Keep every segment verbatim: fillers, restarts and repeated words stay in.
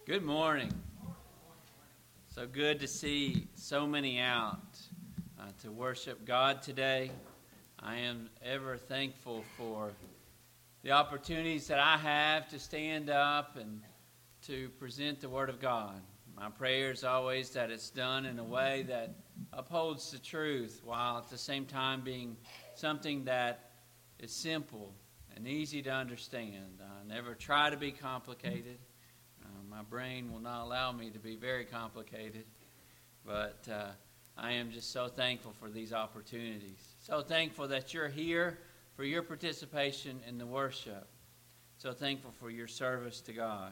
Good morning. So good to see so many out uh, to worship God today. I am ever thankful for the opportunities that I have to stand up and to present the Word of God. My prayer is always that it's done in a way that upholds the truth while at the same time being something that is simple and easy to understand. I never try to be complicated. Uh, my brain will not allow me to be very complicated, but uh, I am just so thankful for these opportunities. So thankful that you're here for your participation in the worship. So thankful for your service to God.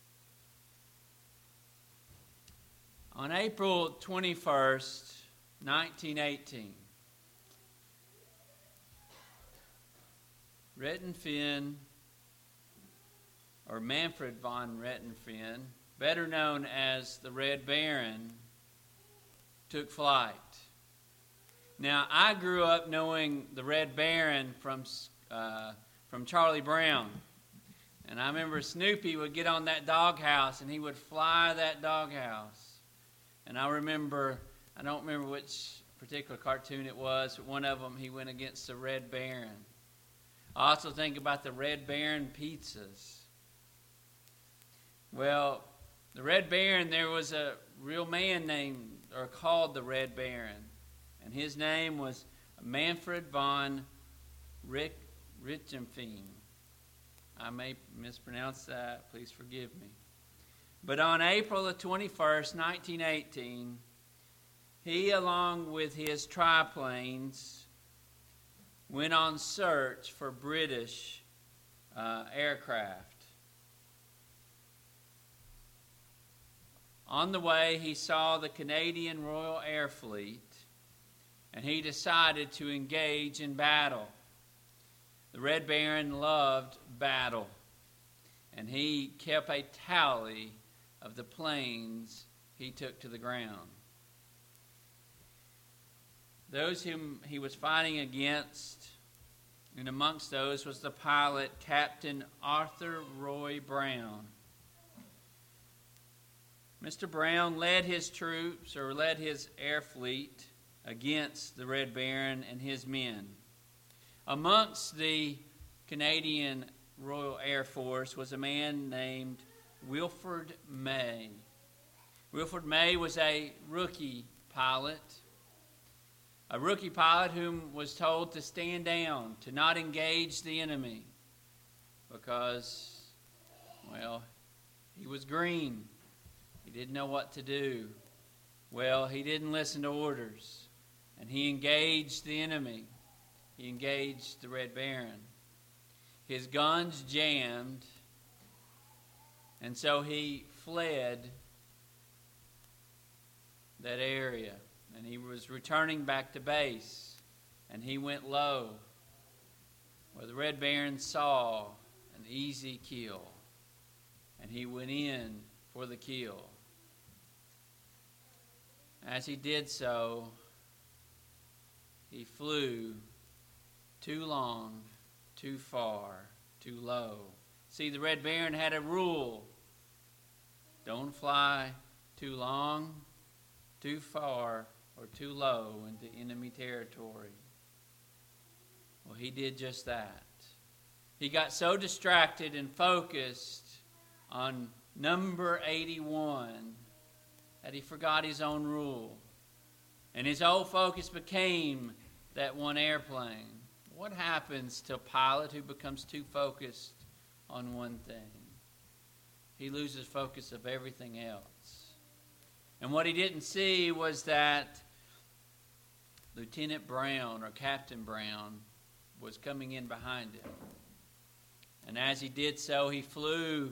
On April twenty-first, nineteen eighteen, Rettenfinn, or Manfred von Rettenfinn, better known as the Red Baron, took flight. Now, I grew up knowing the Red Baron from uh, from Charlie Brown. And I remember Snoopy would get on that doghouse and he would fly that doghouse. And I remember, I don't remember which particular cartoon it was, but one of them he went against the Red Baron. I also think about the Red Baron pizzas. Well, the Red Baron, there was a real man named, or called the Red Baron. And his name was Manfred von Rick, Richthofen. I may mispronounce that. Please forgive me. But on April the twenty-first, nineteen eighteen, he, along with his triplanes, went on search for British uh, aircraft. On the way, he saw the Canadian Royal Air Fleet, and he decided to engage in battle. The Red Baron loved battle, and he kept a tally of the planes he took to the ground. Those whom he was fighting against, and amongst those was the pilot, Captain Arthur Roy Brown. Mister Brown led his troops, or led his air fleet, against the Red Baron and his men. Amongst the Canadian Royal Air Force was a man named Wilford May. Wilford May was a rookie pilot, a rookie pilot whom was told to stand down, to not engage the enemy, because, well, he was green. He didn't know what to do. Well, he didn't listen to orders, and he engaged the enemy. He engaged the Red Baron. His guns jammed, and so he fled that area. And he was returning back to base, and he went low, where the Red Baron saw an easy kill, and he went in for the kill. As he did so, he flew too long, too far, too low. See, the Red Baron had a rule. Don't fly too long, too far, or too low into enemy territory. Well, he did just that. He got so distracted and focused on number eighty-one that he forgot his own rule. And his whole focus became that one airplane. What happens to a pilot who becomes too focused on one thing? He loses focus of everything else. And what he didn't see was that Lieutenant Brown, or Captain Brown, was coming in behind him. And as he did so, he flew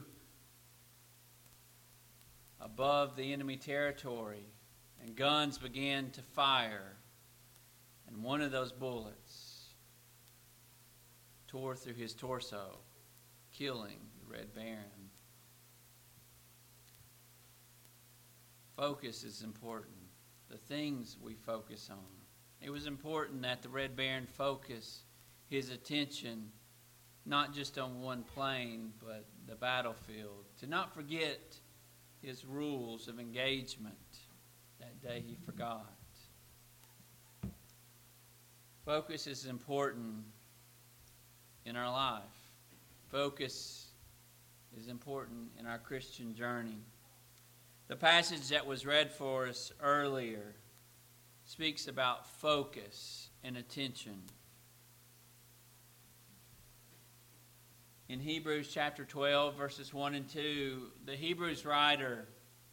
above the enemy territory, and guns began to fire. And one of those bullets tore through his torso, killing the Red Baron. Focus is important. The things we focus on. It was important that the Red Baron focus his attention not just on one plane, but the battlefield. To not forget his rules of engagement. That day he forgot. Focus is important in our life. Focus is important in our Christian journey. The passage that was read for us earlier speaks about focus and attention. In Hebrews chapter twelve, verses one and two, the Hebrews writer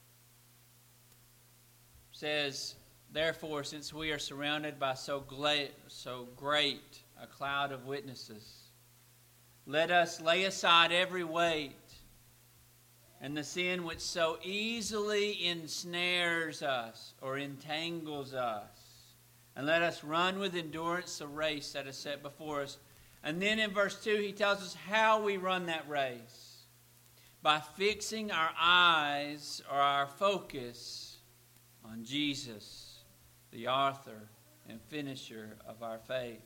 says, "Therefore, since we are surrounded by so great, so great a cloud of witnesses, let us lay aside every weight and the sin which so easily ensnares us or entangles us, and let us run with endurance the race that is set before us." And then in verse two, he tells us how we run that race. By fixing our eyes or our focus on Jesus, the author and finisher of our faith.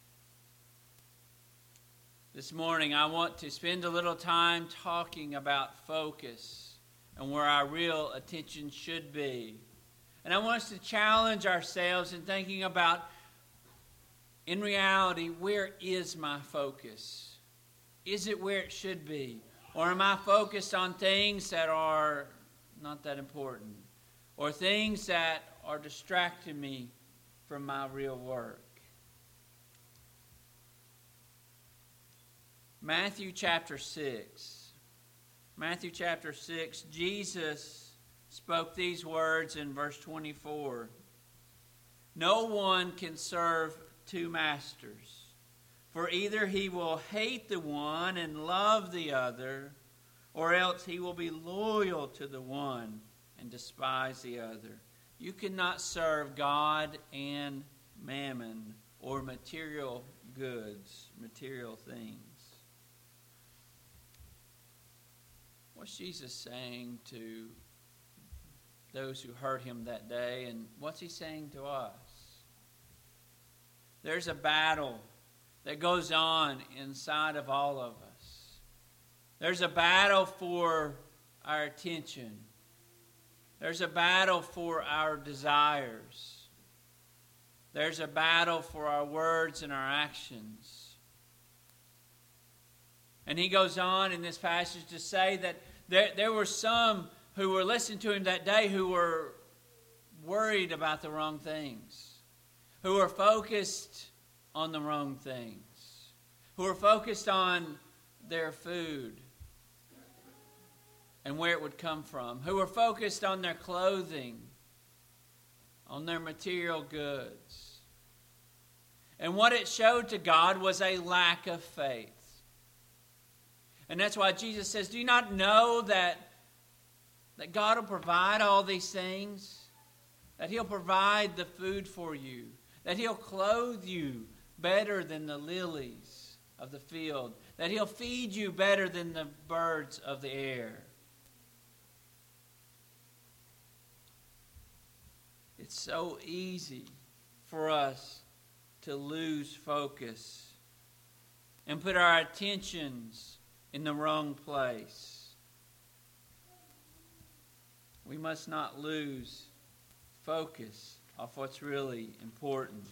This morning, I want to spend a little time talking about focus and where our real attention should be. And I want us to challenge ourselves in thinking about, in reality, where is my focus? Is it where it should be? Or am I focused on things that are not that important? Or things that are distracting me from my real work? Matthew chapter six. Matthew chapter six, Jesus spoke these words in verse twenty-four. "No one can serve two masters, for either he will hate the one and love the other, or else he will be loyal to the one and despise the other. You cannot serve God and mammon, or material goods, material things." What's Jesus saying to those who heard him that day, and what's he saying to us? There's a battle that goes on inside of all of us. There's a battle for our attention. There's a battle for our desires. There's a battle for our words and our actions. And he goes on in this passage to say that there, there were some who were listening to him that day who were worried about the wrong things, who were focused on the wrong things, who were focused on their food and where it would come from, who were focused on their clothing, on their material goods. And what it showed to God was a lack of faith. And that's why Jesus says, do you not know that, that God will provide all these things? That He'll provide the food for you. That He'll clothe you better than the lilies of the field. That He'll feed you better than the birds of the air. It's so easy for us to lose focus and put our attentions in the wrong place. We must not lose focus off what's really important.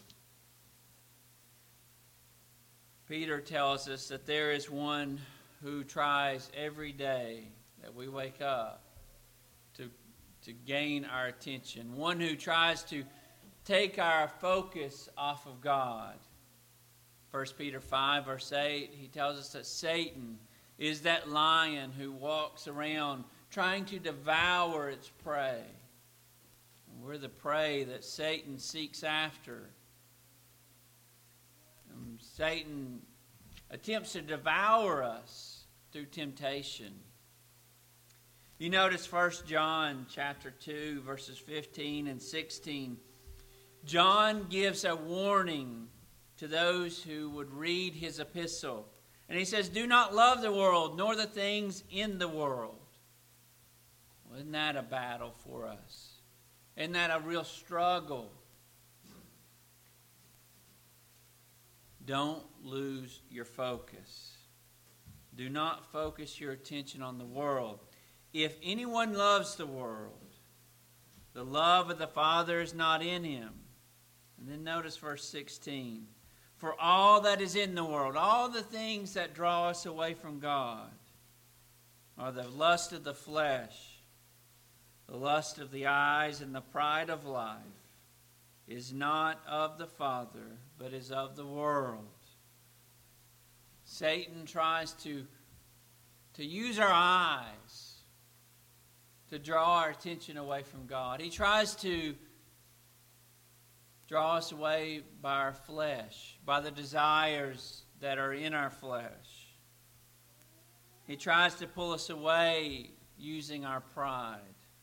Peter tells us that there is one who tries every day that we wake up to, to gain our attention. One who tries to take our focus off of God. First Peter five verse eight, he tells us that Satan is that lion who walks around trying to devour its prey. We're the prey that Satan seeks after. And Satan attempts to devour us through temptation. You notice First John chapter two, verses fifteen and sixteen. John gives a warning to those who would read his epistle. And he says, do not love the world, nor the things in the world. Well, isn't that a battle for us? Isn't that a real struggle? Don't lose your focus. Do not focus your attention on the world. if anyone loves the world, the love of the Father is not in him. And then notice verse sixteen. For all that is in the world, all the things that draw us away from God, are the lust of the flesh, the lust of the eyes, and the pride of life, is not of the Father, but is of the world. Satan tries to, to use our eyes to draw our attention away from God. He tries to draw us away by our flesh, by the desires that are in our flesh. He tries to pull us away using our pride.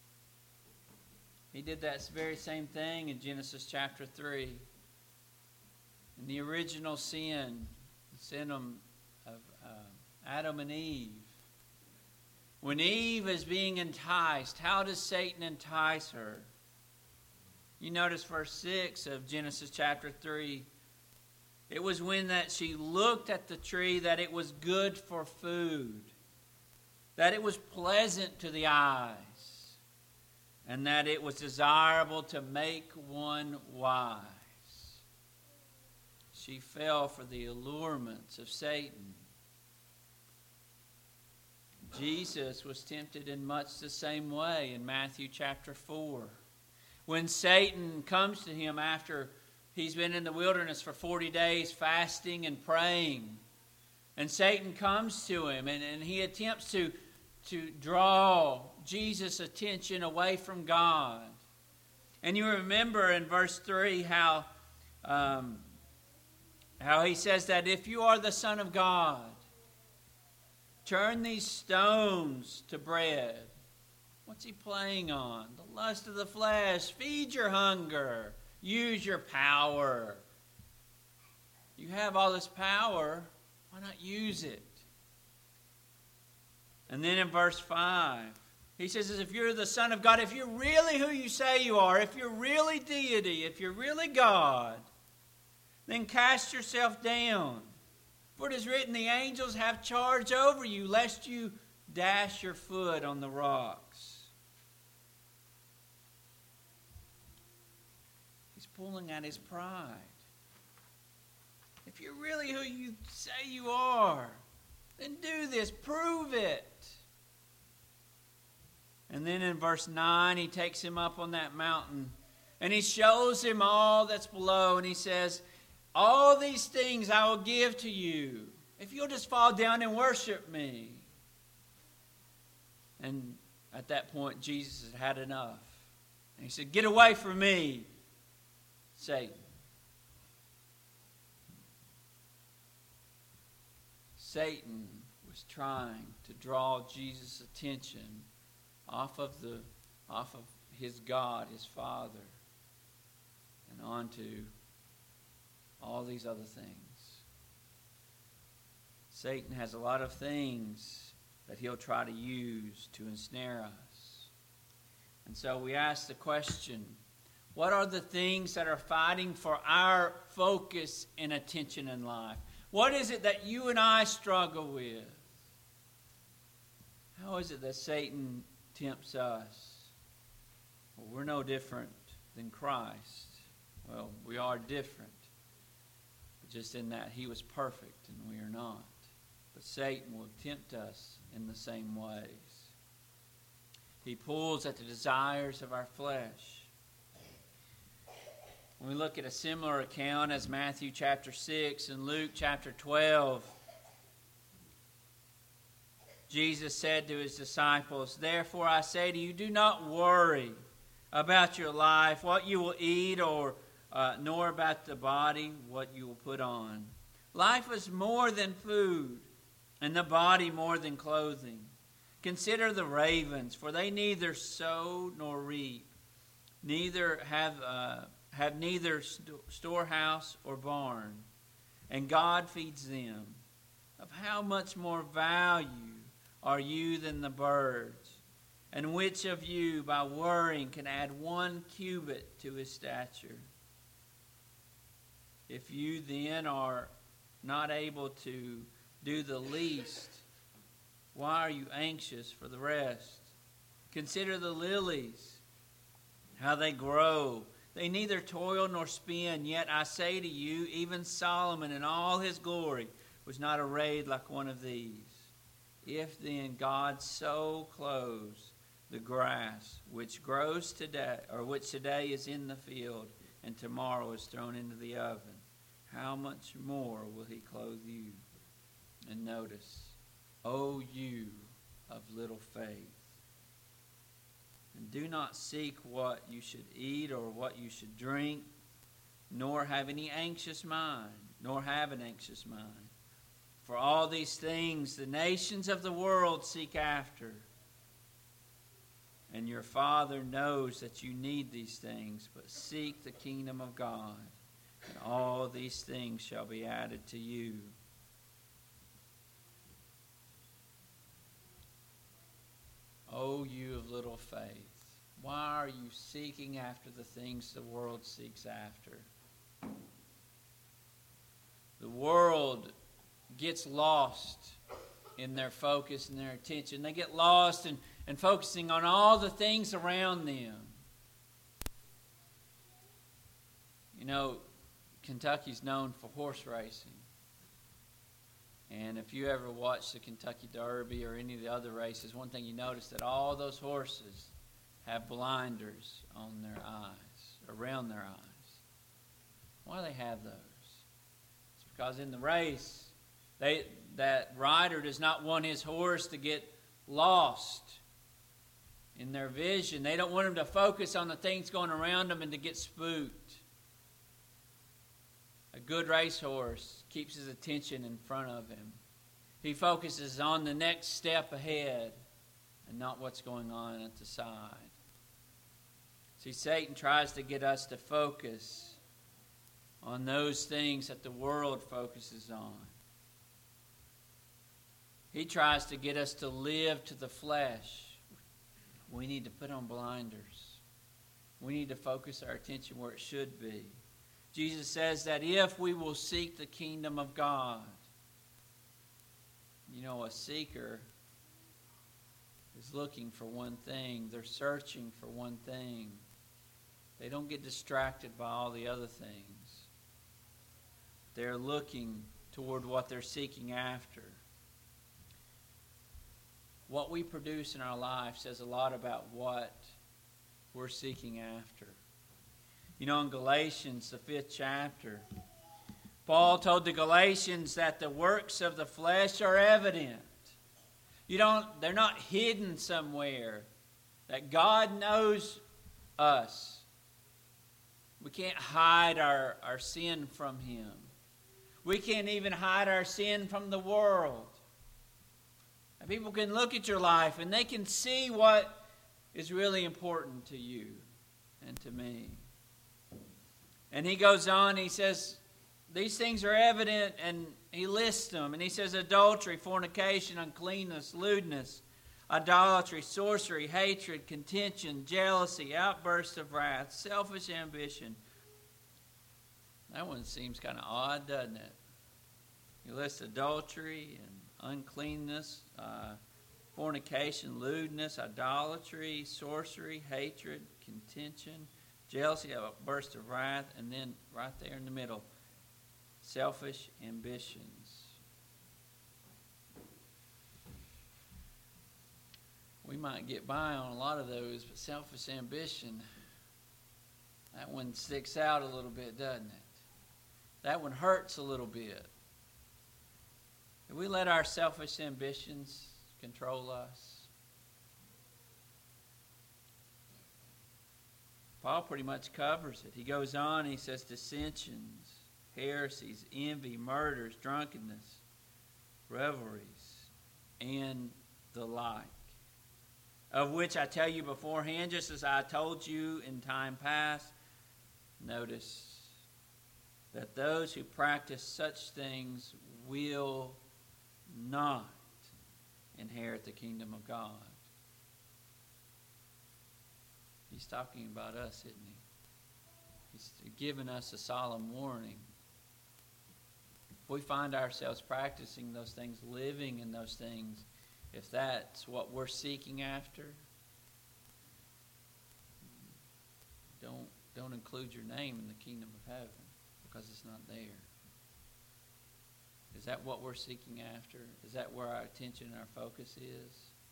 He did that very same thing in Genesis chapter three. In the original sin, the sin of, of uh, Adam and Eve. When Eve is being enticed, how does Satan entice her? You notice verse six of Genesis chapter three. It was when that she looked at the tree that it was good for food, that it was pleasant to the eyes, and that it was desirable to make one wise. She fell for the allurements of Satan. Jesus was tempted in much the same way in Matthew chapter four. When Satan comes to him after he's been in the wilderness for forty days fasting and praying, and Satan comes to him and, and he attempts to, to draw Jesus' attention away from God. And you remember in verse three how, um, how he says that if you are the Son of God, turn these stones to bread. What's he playing on? The lust of the flesh. Feed your hunger. Use your power. You have all this power. Why not use it? And then in verse five, he says, if you're the Son of God, if you're really who you say you are, if you're really deity, if you're really God, then cast yourself down. For it is written, the angels have charge over you, lest you dash your foot on the rocks. He's pulling at his pride. If you're really who you say you are, then do this. Prove it. And then in verse nine, he takes him up on that mountain, and he shows him all that's below, and he says, all these things I will give to you if you'll just fall down and worship me. And at that point, Jesus had had enough. And he said, get away from me, Satan. Satan was trying to draw Jesus' attention off of the off of his God, his Father, and onto all these other things. Satan has a lot of things that he'll try to use to ensnare us. And so we ask the question, what are the things that are fighting for our focus and attention in life? What is it that you and I struggle with? How is it that Satan tempts us? Well, we're no different than Christ. Well, we are different. Just in that he was perfect and we are not. But Satan will tempt us in the same ways. He pulls at the desires of our flesh. When we look at a similar account as Matthew chapter six and Luke chapter twelve, Jesus said to his disciples, therefore I say to you, do not worry about your life, what you will eat, or Uh, nor about the body, what you will put on. Life is more than food, and the body more than clothing. Consider the ravens, for they neither sow nor reap, neither have uh, have neither st- storehouse or barn, and God feeds them. Of how much more value are you than the birds? And which of you, by worrying, can add one cubit to his stature? If you then are not able to do the least, why are you anxious for the rest? Consider the lilies, how they grow. They neither toil nor spin, yet I say to you, even Solomon in all his glory was not arrayed like one of these. If then God so clothes the grass which grows today, or which today is in the field, and tomorrow is thrown into the oven, how much more will he clothe you? And notice, O you of little faith. And do not seek what you should eat or what you should drink, nor have any anxious mind, nor have an anxious mind. For all these things the nations of the world seek after. And your Father knows that you need these things, but seek the kingdom of God, and all these things shall be added to you. O you of little faith, why are you seeking after the things the world seeks after? The world gets lost in their focus and their attention. They get lost in, in focusing on all the things around them. You know, Kentucky's known for horse racing. And if you ever watch the Kentucky Derby or any of the other races, one thing you notice that all those horses have blinders on their eyes, around their eyes. Why do they have those? It's because in the race, they that rider does not want his horse to get lost in their vision. They don't want him to focus on the things going around them and to get spooked. A good racehorse keeps his attention in front of him. He focuses on the next step ahead and not what's going on at the side. See, Satan tries to get us to focus on those things that the world focuses on. He tries to get us to live to the flesh. We need to put on blinders. We need to focus our attention where it should be. Jesus says that if we will seek the kingdom of God, you know, a seeker is looking for one thing. They're searching for one thing. They don't get distracted by all the other things. They're looking toward what they're seeking after. What we produce in our life says a lot about what we're seeking after. You know, in Galatians, the fifth chapter, Paul told the Galatians that the works of the flesh are evident. You don't, they're not hidden somewhere. That God knows us. We can't hide our, our sin from Him. We can't even hide our sin from the world. And people can look at your life and they can see what is really important to you and to me. And he goes on, he says, these things are evident, and he lists them. And he says adultery, fornication, uncleanness, lewdness, idolatry, sorcery, hatred, contention, jealousy, outbursts of wrath, selfish ambition. That one seems kind of odd, doesn't it? He lists adultery and uncleanness, uh, fornication, lewdness, idolatry, sorcery, hatred, contention, jealousy, a burst of wrath, and then right there in the middle, selfish ambitions. We might get by on a lot of those, but selfish ambition, that one sticks out a little bit, doesn't it? That one hurts a little bit. Do we let our selfish ambitions control us? Paul pretty much covers it. He goes on, he says dissensions, heresies, envy, murders, drunkenness, revelries, and the like. Of which I tell you beforehand, just as I told you in time past. Notice that those who practice such things will not inherit the kingdom of God. He's talking about us, isn't he? He's given us a solemn warning. If we find ourselves practicing those things, living in those things, if that's what we're seeking after, don't include your name in the kingdom of heaven because it's not there. Is that what we're seeking after? Is that where our attention and our focus is?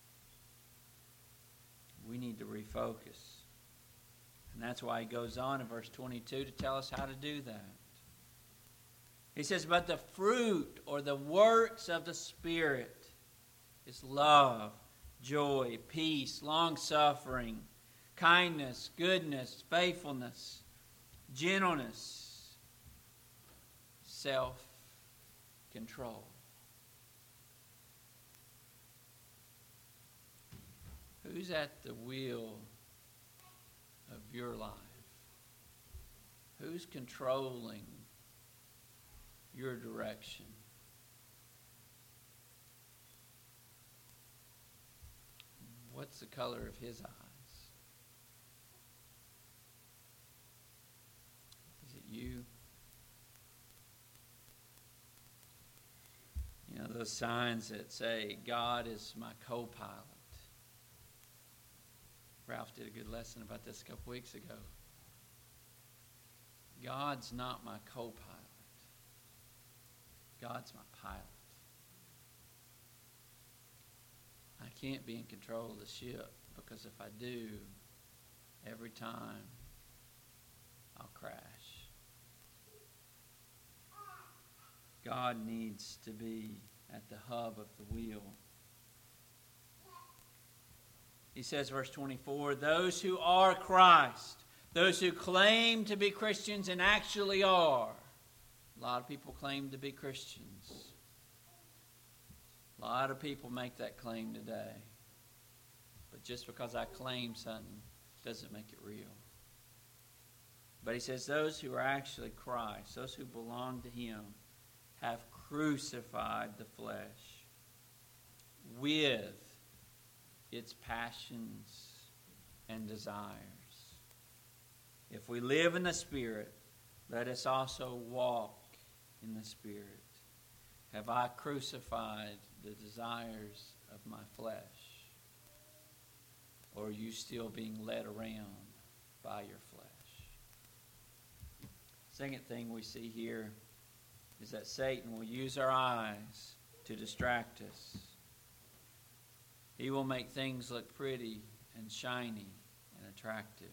We need to refocus. And that's why he goes on in verse twenty-two to tell us how to do that. He says, but the fruit or the works of the Spirit is love, joy, peace, long-suffering, kindness, goodness, faithfulness, gentleness, self-control. Who's at the wheel of your life? Who's controlling your direction? What's the color of his eyes? Is it you? You know, those signs that say, God is my co-pilot. Ralph did a good lesson about this a couple weeks ago. God's not my co-pilot. God's my pilot. I can't be in control of the ship because if I do, every time I'll crash. God needs to be at the hub of the wheel. He says, verse twenty-four, those who are Christ, those who claim to be Christians and actually are. A lot of people claim to be Christians. A lot of people make that claim today. But just because I claim something doesn't make it real. But he says those who are actually Christ, those who belong to him, have crucified the flesh with its passions and desires. If we live in the Spirit, let us also walk in the Spirit. Have I crucified the desires of my flesh? Or are you still being led around by your flesh? Second thing we see here is that Satan will use our eyes to distract us. He will make things look pretty and shiny and attractive.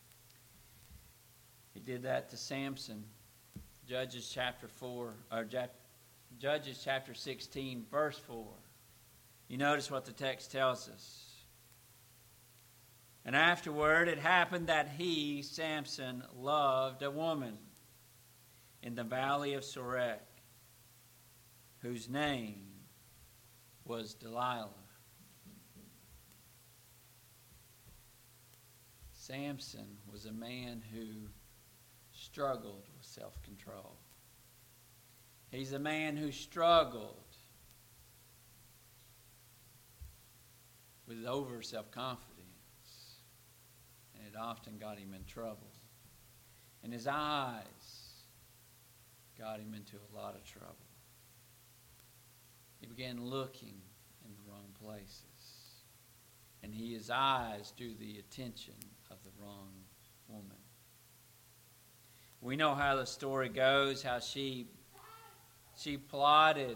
He did that to Samson. Judges chapter four, or Judges chapter sixteen, verse four. You notice what the text tells us. And afterward it happened that he, Samson, loved a woman in the valley of Sorek, whose name was Delilah. Samson was a man who struggled with self-control. He's a man who struggled with over self-confidence. And it often got him in trouble. And his eyes got him into a lot of trouble. He began looking in the wrong places. And he, his eyes drew the attention of the wrong woman. We know how the story goes, how she, she plotted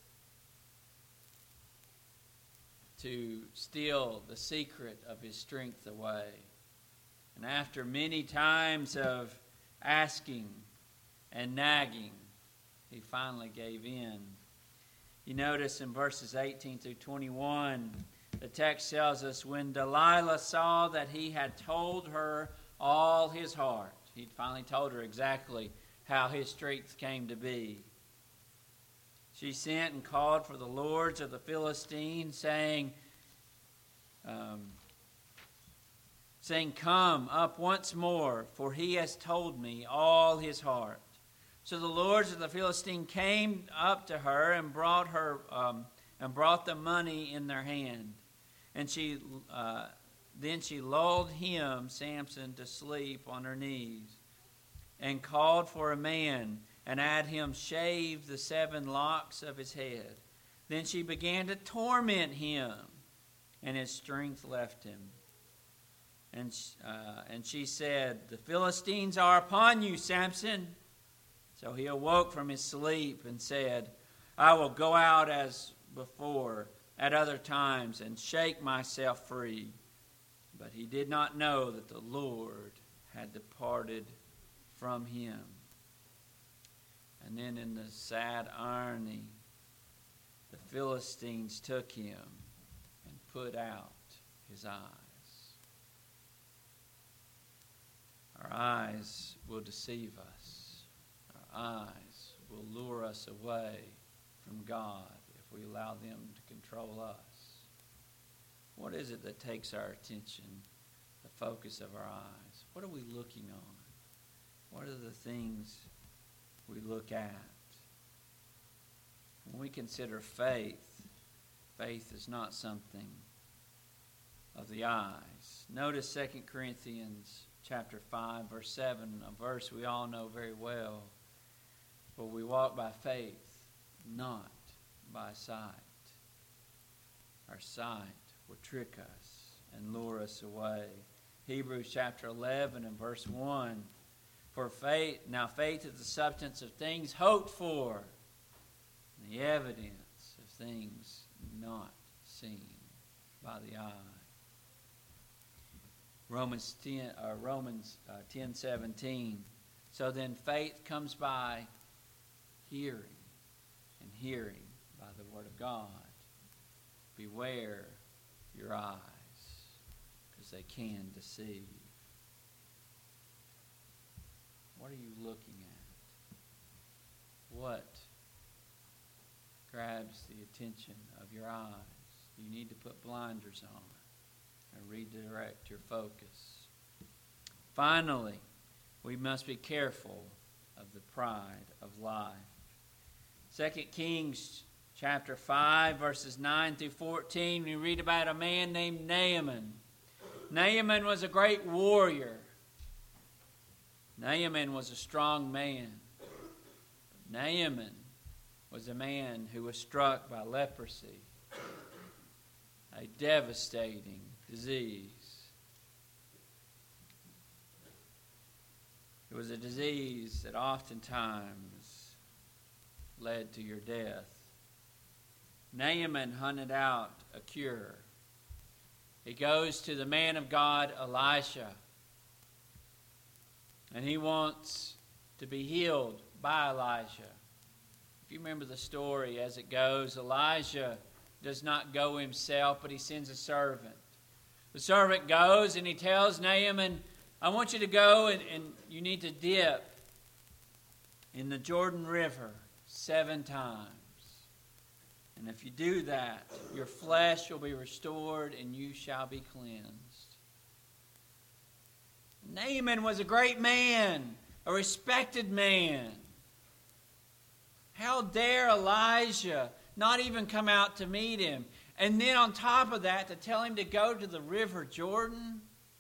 to steal the secret of his strength away. And after many times of asking and nagging, he finally gave in. You notice in verses eighteen through twenty-one, the text tells us, when Delilah saw that he had told her all his heart, he'd finally told her exactly how his strength came to be. She sent and called for the lords of the Philistines, saying, um, saying, come up once more, for he has told me all his heart. So the lords of the Philistine came up to her and brought her um, and brought the money in their hand. And she uh, then she lulled him, Samson, to sleep on her knees, and called for a man, and had him shave the seven locks of his head. Then she began to torment him, and his strength left him. And And, uh, and she said, "The Philistines are upon you, Samson." So he awoke from his sleep and said, "I will go out as before at other times and shake myself free." But he did not know that the Lord had departed from him. And then in the sad irony, the Philistines took him and put out his eyes. Our eyes will deceive us. Our eyes will lure us away from God if we allow them to control us. What is it that takes our attention, the focus of our eyes? What are we looking on? What are the things we look at? When we consider faith, faith is not something of the eyes. Notice Second Corinthians chapter five, verse seven, a verse we all know very well. For we walk by faith, not by sight. Our sight will trick us and lure us away. Hebrews chapter eleven and verse one. For faith, now faith is the substance of things hoped for, and the evidence of things not seen by the eye. Romans ten, uh, Romans uh, ten seventeen. So then faith comes by hearing, and hearing by the word of God. Beware your eyes, because they can deceive. What are you looking at? What grabs the attention of your eyes? You need to put blinders on and redirect your focus. Finally, we must be careful of the pride of life. Second Kings chapter five, verses nine through fourteen, we read about a man named Naaman. Naaman was a great warrior. Naaman was a strong man. Naaman was a man who was struck by leprosy, a devastating disease. It was a disease that oftentimes led to your death. Naaman hunted out a cure. He goes to the man of God, Elisha, and he wants to be healed by Elijah. If you remember the story as it goes, Elijah does not go himself, but he sends a servant. The servant goes and he tells Naaman, I want you to go and, and you need to dip in the Jordan River seven times. And if you do that, your flesh will be restored and you shall be cleansed. Naaman was a great man, a respected man. How dare Elijah not even come out to meet him? And then on top of that, to tell him to go to the river Jordan.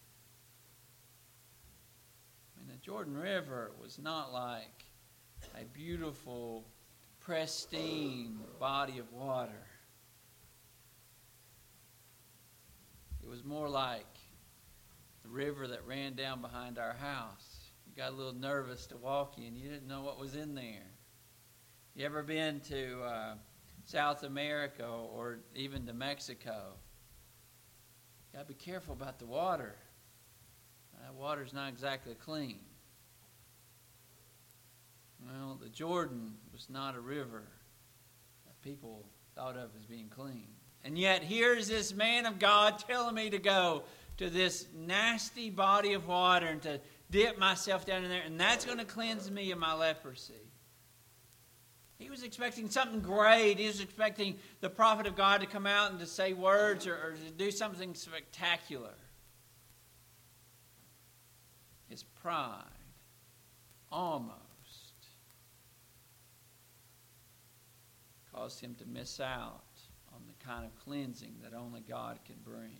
I mean, the Jordan River was not like a beautiful, pristine body of water. It was more like the river that ran down behind our house. You got a little nervous to walk in. You didn't know what was in there. You ever been to uh, South America or even to Mexico? You got to be careful about the water. That water's not exactly clean. Well, the Jordan was not a river that people thought of as being clean. And yet here's this man of God telling me to go to this nasty body of water and to dip myself down in there, and that's going to cleanse me of my leprosy. He was expecting something great. He was expecting the prophet of God to come out and to say words or, or to do something spectacular. His pride almost caused him to miss out on the kind of cleansing that only God can bring.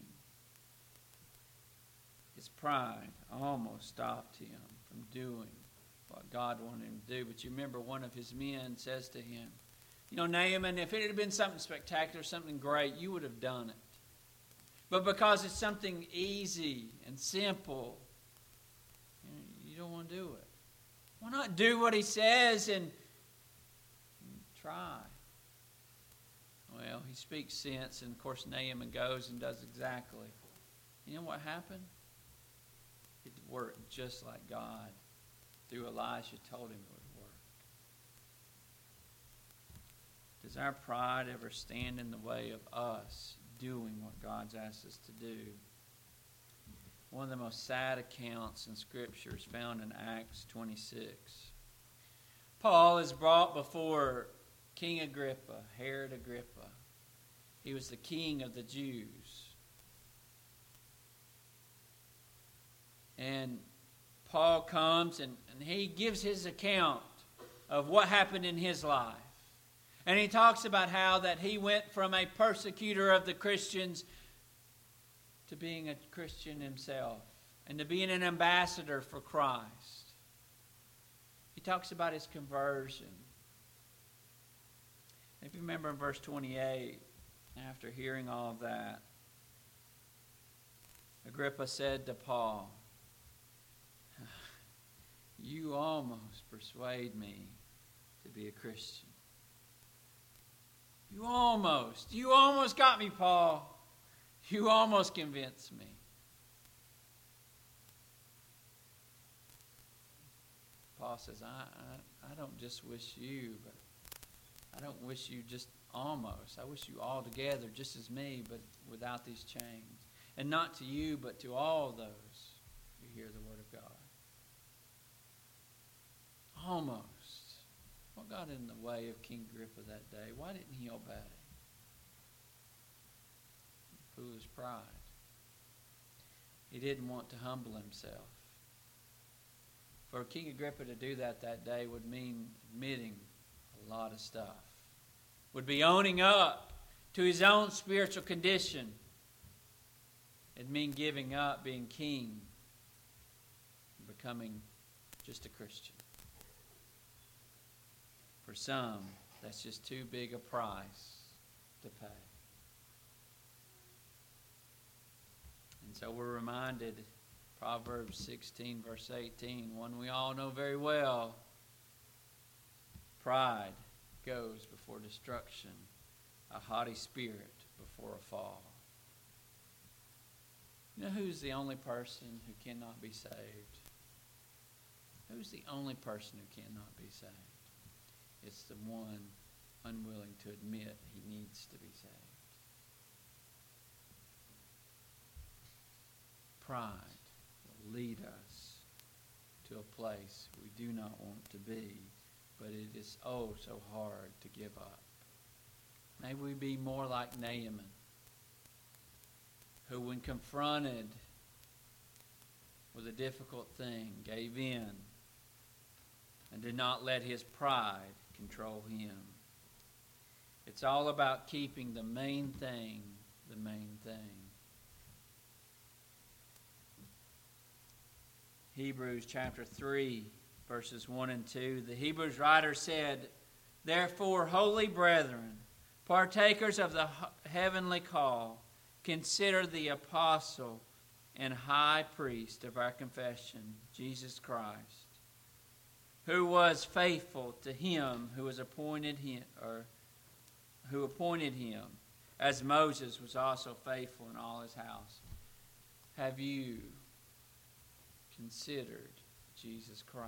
His pride almost stopped him from doing what God wanted him to do. But you remember one of his men says to him, you know, Naaman, if it had been something spectacular, something great, you would have done it. But because it's something easy and simple, you don't want to do it. Why not do what he says and, and try? Well, he speaks sense, and of course Naaman goes and does exactly. You know what happened? It worked just like God, through Elisha, told him it would work. Does our pride ever stand in the way of us doing what God's asked us to do? One of the most sad accounts in Scripture is found in Acts twenty-six. Paul is brought before King Agrippa, Herod Agrippa. He was the king of the Jews. And Paul comes and, and he gives his account of what happened in his life. And he talks about how that he went from a persecutor of the Christians to being a Christian himself and to being an ambassador for Christ. He talks about his conversion. If you remember in verse twenty-eight, after hearing all of that, Agrippa said to Paul, "You almost persuade me to be a Christian. You almost, you almost got me, Paul. You almost convinced me." Paul says, I, I, I don't just wish you, but I don't wish you just almost. I wish you all together, just as me, but without these chains. And not to you, but to all those who hear the word of God. Almost. What got in the way of King Agrippa that day? Why didn't he obey? Foolish pride. He didn't want to humble himself. For King Agrippa to do that that day would mean admitting a lot of stuff. Would be owning up to his own spiritual condition. It'd mean giving up being king and becoming just a Christian. For some, that's just too big a price to pay. And so we're reminded, Proverbs sixteen, verse eighteen, one we all know very well. Pride goes before destruction, a haughty spirit before a fall. You know who's the only person who cannot be saved? Who's the only person who cannot be saved? It's the one unwilling to admit he needs to be saved. Pride will lead us to a place we do not want to be, but it is oh so hard to give up. May we be more like Naaman, who when confronted with a difficult thing gave in and did not let his pride control him. It's all about keeping the main thing the main thing. Hebrews chapter three, verses one and two, the Hebrews writer said, "Therefore, holy brethren, partakers of the heavenly call, consider the apostle and high priest of our confession, Jesus Christ, who was faithful to him who was appointed him, or who appointed him, as Moses was also faithful in all his house." Have you considered Jesus Christ?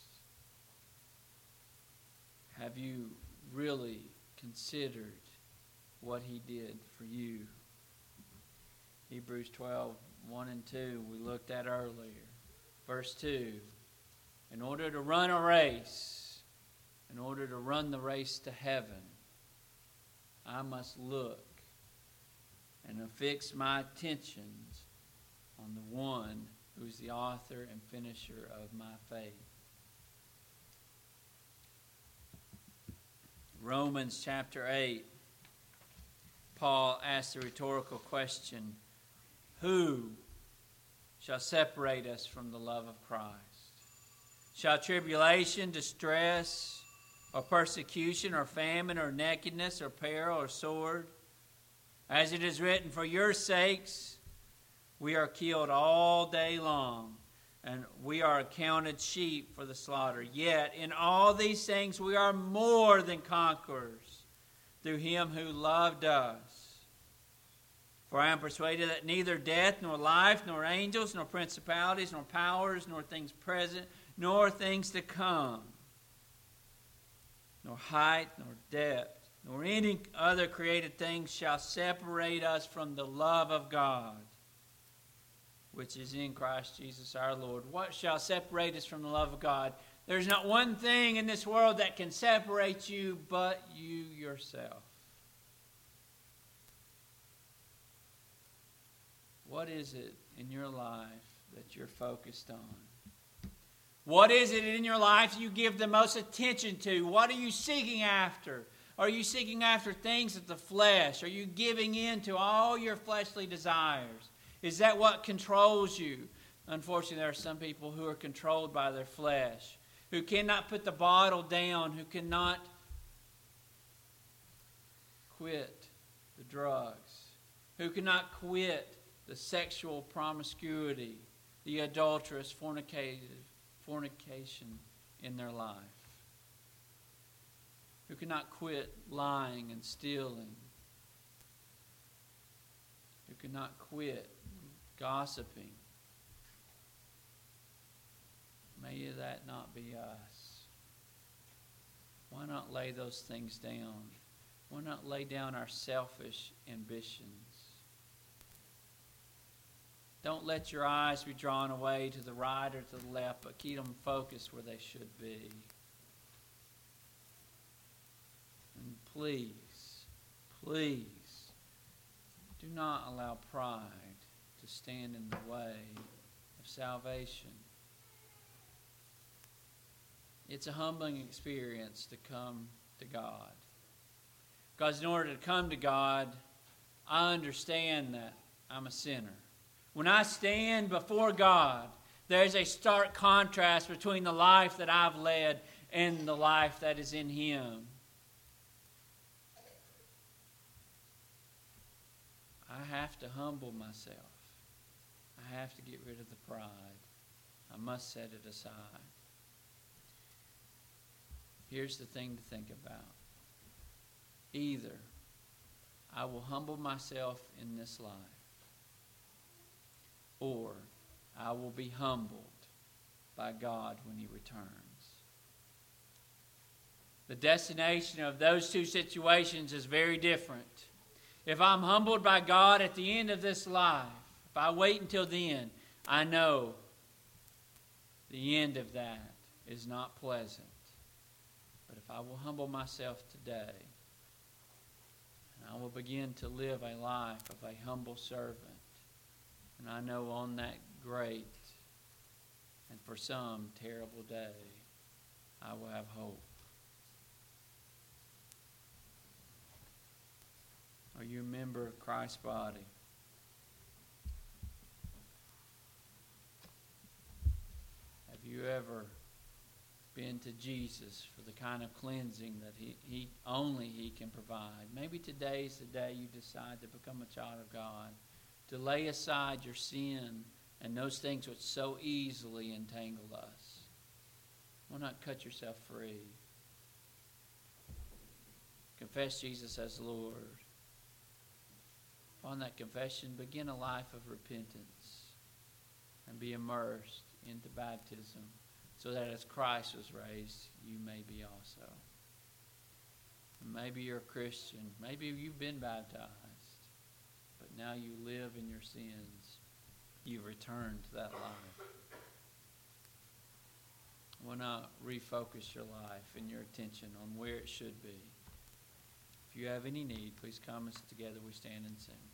Have you really considered what he did for you? Hebrews twelve, one and two we looked at earlier. Verse two, in order to run a race, in order to run the race to heaven, I must look and affix my attentions on the one who is the author and finisher of my faith. Romans chapter eight, Paul asks the rhetorical question, who shall separate us from the love of Christ? Shall tribulation, distress, or persecution, or famine, or nakedness, or peril, or sword? As it is written, for your sakes We are killed all day long, and we are accounted sheep for the slaughter. Yet in all these things we are more than conquerors through him who loved us. For I am persuaded that neither death, nor life, nor angels, nor principalities, nor powers, nor things present, nor things to come, nor height, nor depth, nor any other created thing shall separate us from the love of God, which is in Christ Jesus our Lord. What shall separate us from the love of God? There's not one thing in this world that can separate you but you yourself. What is it in your life that you're focused on? What is it in your life you give the most attention to? What are you seeking after? Are you seeking after things of the flesh? Are you giving in to all your fleshly desires? Is that what controls you? Unfortunately, there are some people who are controlled by their flesh, who cannot put the bottle down, who cannot quit the drugs, who cannot quit the sexual promiscuity, the adulterous fornication in their life, who cannot quit lying and stealing, who cannot quit gossiping. May that not be us. Why not lay those things down? Why not lay down our selfish ambitions? Don't let your eyes be drawn away to the right or to the left, but keep them focused where they should be. And please, please, do not allow pride to stand in the way of salvation. It's a humbling experience to come to God. Because in order to come to God, I understand that I'm a sinner. When I stand before God, there's a stark contrast between the life that I've led and the life that is in Him. I have to humble myself. I have to get rid of the pride. I must set it aside. Here's the thing to think about. Either I will humble myself in this life, or I will be humbled by God when He returns. The destination of those two situations is very different. If I'm humbled by God at the end of this life, if I wait until then, I know the end of that is not pleasant. But if I will humble myself today, and I will begin to live a life of a humble servant, and I know on that great and for some terrible day, I will have hope. Are you a member of Christ's body? Have you ever been to Jesus for the kind of cleansing that he, he only He can provide? Maybe today is the day you decide to become a child of God, to lay aside your sin and those things which so easily entangle us. Why not cut yourself free? Confess Jesus as Lord. Upon that confession, begin a life of repentance and be immersed into baptism, so that as Christ was raised, you may be also. And maybe you're a Christian. Maybe you've been baptized, but now you live in your sins. You've returned to that life. Why not refocus your life and your attention on where it should be? If you have any need, please come as together we stand and sing.